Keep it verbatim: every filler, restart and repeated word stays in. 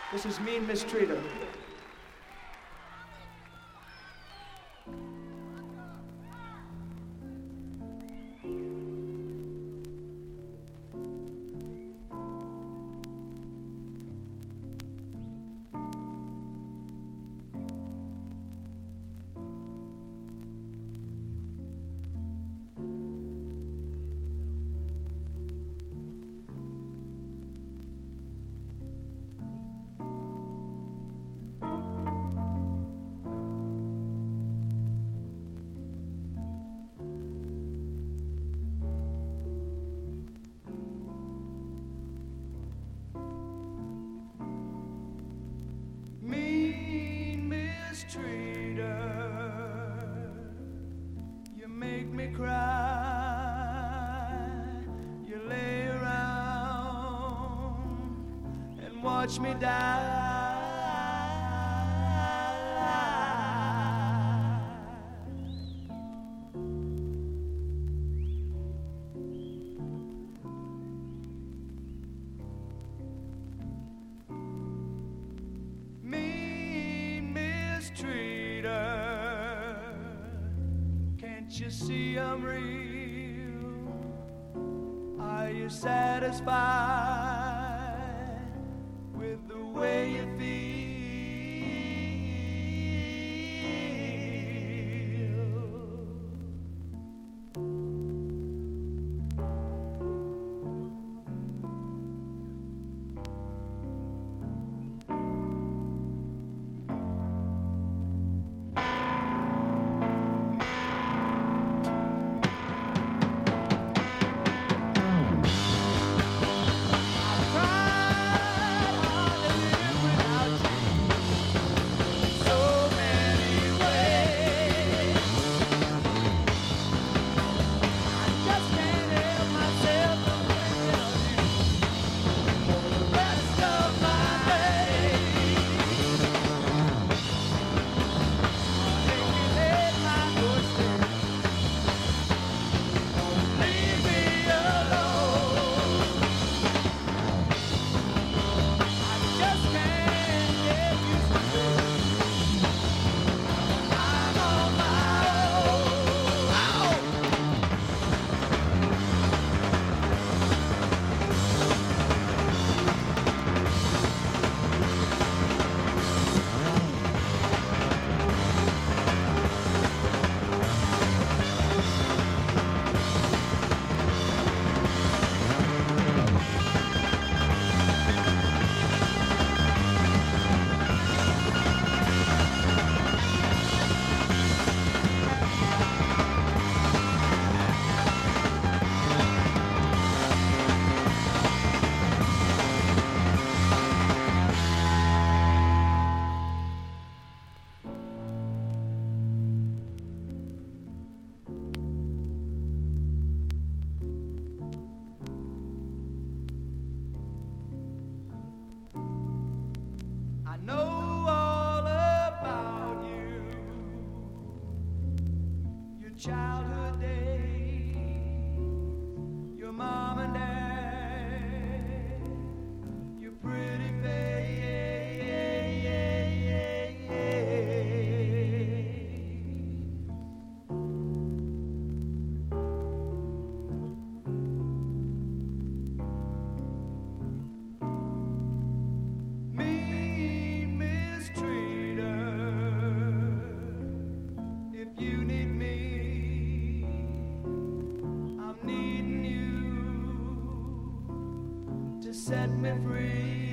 This is Mean Mistreater. You make me cry. You lay around and watch me die. Can't you see I'm real? Are you satisfied with the way you feel? I know all about you, your childhood days, your mom and dad, your pretty face. You need me, I'm needing you to set me free.